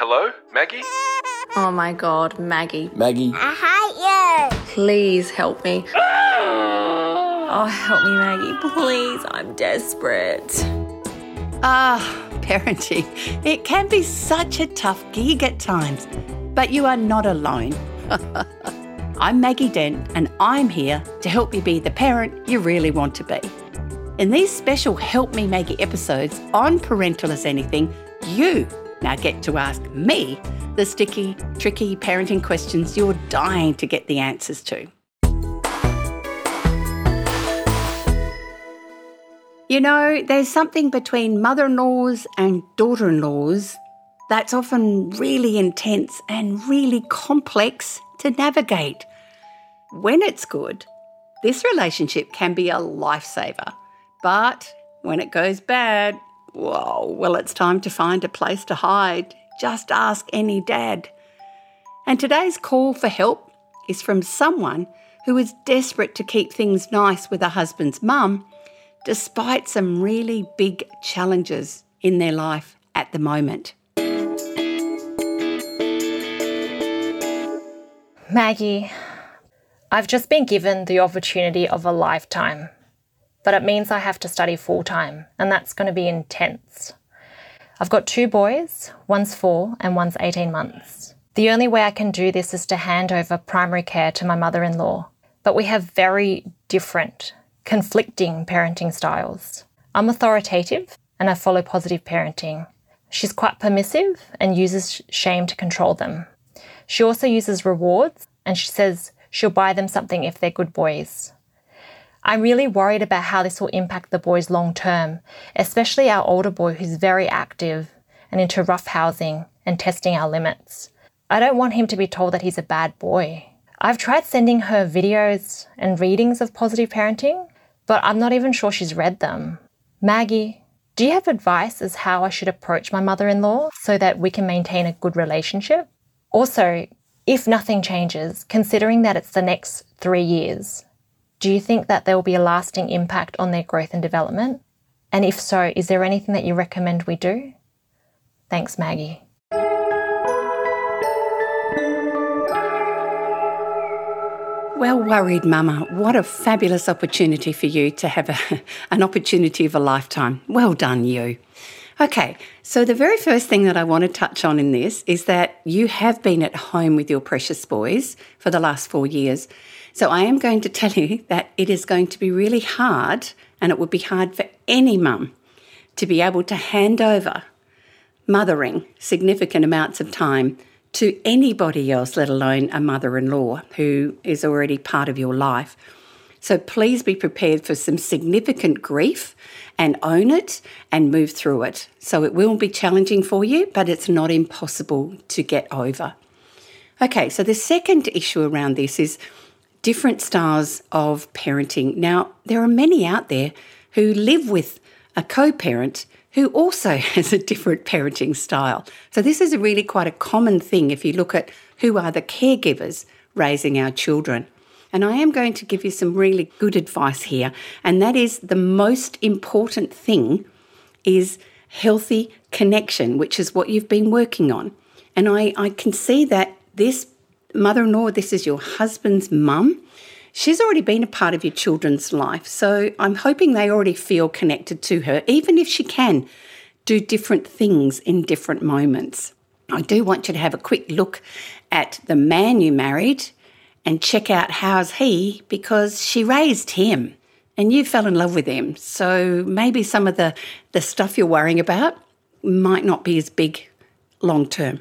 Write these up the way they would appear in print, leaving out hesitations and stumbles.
Hello? Maggie? Oh my God, Maggie. Maggie. I hate you. Please help me. Oh, help me, Maggie. Please, I'm desperate. Parenting. It can be such a tough gig at times, but you are not alone. I'm Maggie Dent, and I'm here to help you be the parent you really want to be. In these special Help Me Maggie episodes on Parental as Anything, you now get to ask me the sticky, tricky parenting questions you're dying to get the answers to. You know, there's something between mother-in-laws and daughter-in-laws that's often really intense and really complex to navigate. When it's good, this relationship can be a lifesaver. But when it goes bad, whoa, well, it's time to find a place to hide. Just ask any dad. And today's call for help is from someone who is desperate to keep things nice with her husband's mum, despite some really big challenges in their life at the moment. Maggie, I've just been given the opportunity of a lifetime, but it means I have to study full-time, and that's going to be intense. I've got 2 boys, one's 4 and one's 18 months. The only way I can do this is to hand over primary care to my mother-in-law, but we have very different, conflicting parenting styles. I'm authoritative and I follow positive parenting. She's quite permissive and uses shame to control them. She also uses rewards, and she says she'll buy them something if they're good boys. I'm really worried about how this will impact the boys long term, especially our older boy who's very active and into roughhousing and testing our limits. I don't want him to be told that he's a bad boy. I've tried sending her videos and readings of positive parenting, but I'm not even sure she's read them. Maggie, do you have advice as how I should approach my mother-in-law so that we can maintain a good relationship? Also, if nothing changes, considering that it's the next 3 years, do you think that there will be a lasting impact on their growth and development? And if so, is there anything that you recommend we do? Thanks, Maggie. Well worried, Mama. What a fabulous opportunity for you to have an opportunity of a lifetime. Well done, you. Okay, so the very first thing that I want to touch on in this is that you have been at home with your precious boys for the last 4 years. So I am going to tell you that it is going to be really hard, and it would be hard for any mum to be able to hand over mothering significant amounts of time to anybody else, let alone a mother-in-law who is already part of your life. So please be prepared for some significant grief and own it and move through it. So it will be challenging for you, but it's not impossible to get over. Okay, so the second issue around this is different styles of parenting. Now, there are many out there who live with a co-parent who also has a different parenting style. So this is really quite a common thing if you look at who are the caregivers raising our children. And I am going to give you some really good advice here, and that is the most important thing is healthy connection, which is what you've been working on. And I can see that this mother-in-law, this is your husband's mum, she's already been a part of your children's life. So I'm hoping they already feel connected to her, even if she can do different things in different moments. I do want you to have a quick look at the man you married and check out how's he, because she raised him and you fell in love with him. So maybe some of the stuff you're worrying about might not be as big long term.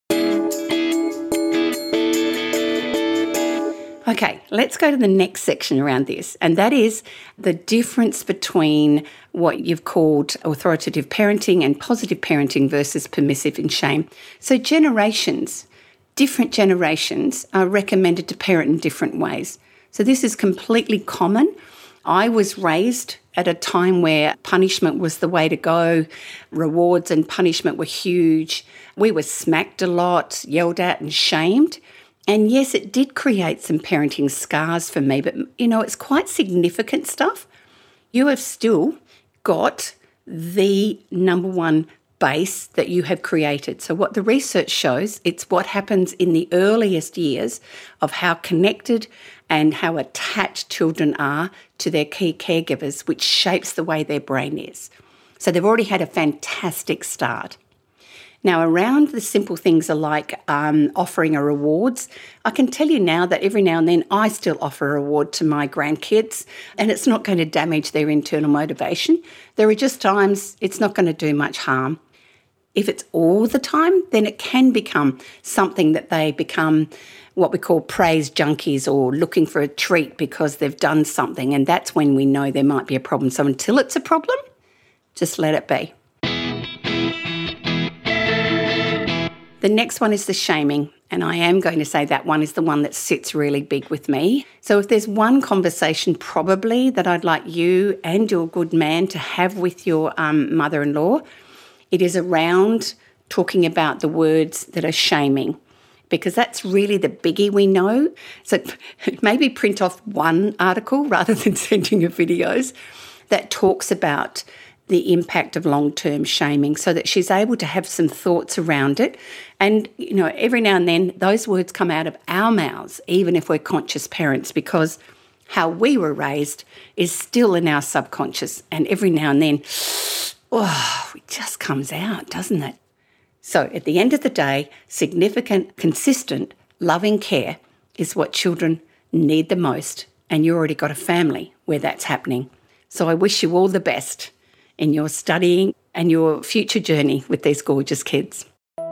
Okay, let's go to the next section around this, and that is the difference between what you've called authoritative parenting and positive parenting versus permissive and shame. So different generations are recommended to parent in different ways. So this is completely common. I was raised at a time where punishment was the way to go. Rewards and punishment were huge. We were smacked a lot, yelled at and shamed. And yes, it did create some parenting scars for me, but it's quite significant stuff. You have still got the number one base that you have created. So what the research shows, it's what happens in the earliest years of how connected and how attached children are to their key caregivers, which shapes the way their brain is. So they've already had a fantastic start. Now, around the simple things are like offering a rewards. I can tell you now that every now and then I still offer a reward to my grandkids, and it's not going to damage their internal motivation. There are just times it's not going to do much harm. If it's all the time, then it can become something that they become what we call praise junkies, or looking for a treat because they've done something, and that's when we know there might be a problem. So until it's a problem, just let it be. The next one is the shaming, and I am going to say that one is the one that sits really big with me. So if there's one conversation probably that I'd like you and your good man to have with your mother-in-law, it is around talking about the words that are shaming, because that's really the biggie we know. So maybe print off one article rather than sending you videos that talks about the impact of long-term shaming, so that she's able to have some thoughts around it. And, you know, every now and then those words come out of our mouths, even if we're conscious parents, because how we were raised is still in our subconscious. And every now and then, it just comes out, doesn't it? So at the end of the day, significant, consistent, loving care is what children need the most. And you already got a family where that's happening. So I wish you all the best in your studying and your future journey with these gorgeous kids.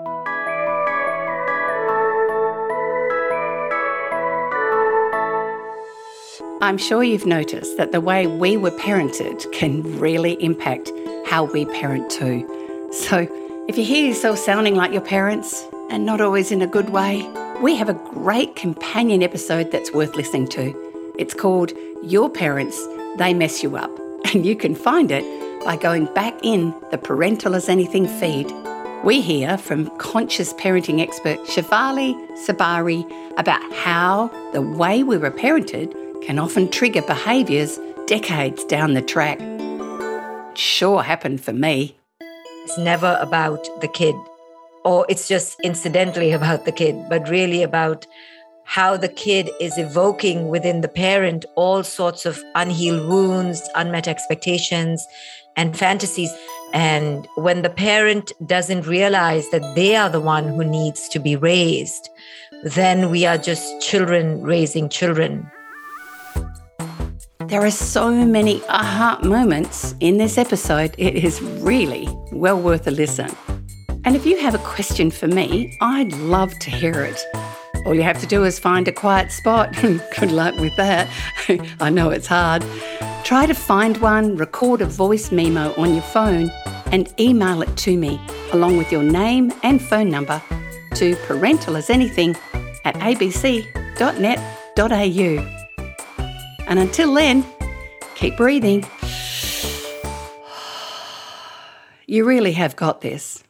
I'm sure you've noticed that the way we were parented can really impact how we parent too. So if you hear yourself sounding like your parents, and not always in a good way, we have a great companion episode that's worth listening to. It's called Your Parents, They Mess You Up. And you can find it by going back in the Parental as Anything feed. We hear from conscious parenting expert Shefali Sabari about how the way we were parented can often trigger behaviours decades down the track. It sure happened for me. It's never about the kid, or it's just incidentally about the kid, but really about how the kid is evoking within the parent all sorts of unhealed wounds, unmet expectations, and fantasies. And when the parent doesn't realize that they are the one who needs to be raised, then we are just children raising children. There are so many aha moments in this episode. It is really well worth a listen. And if you have a question for me, I'd love to hear it. All you have to do is find a quiet spot. Good luck with that. I know it's hard. Try to find one, record a voice memo on your phone and email it to me, along with your name and phone number, to parentalasanything@abc.net.au. And until then, keep breathing. You really have got this.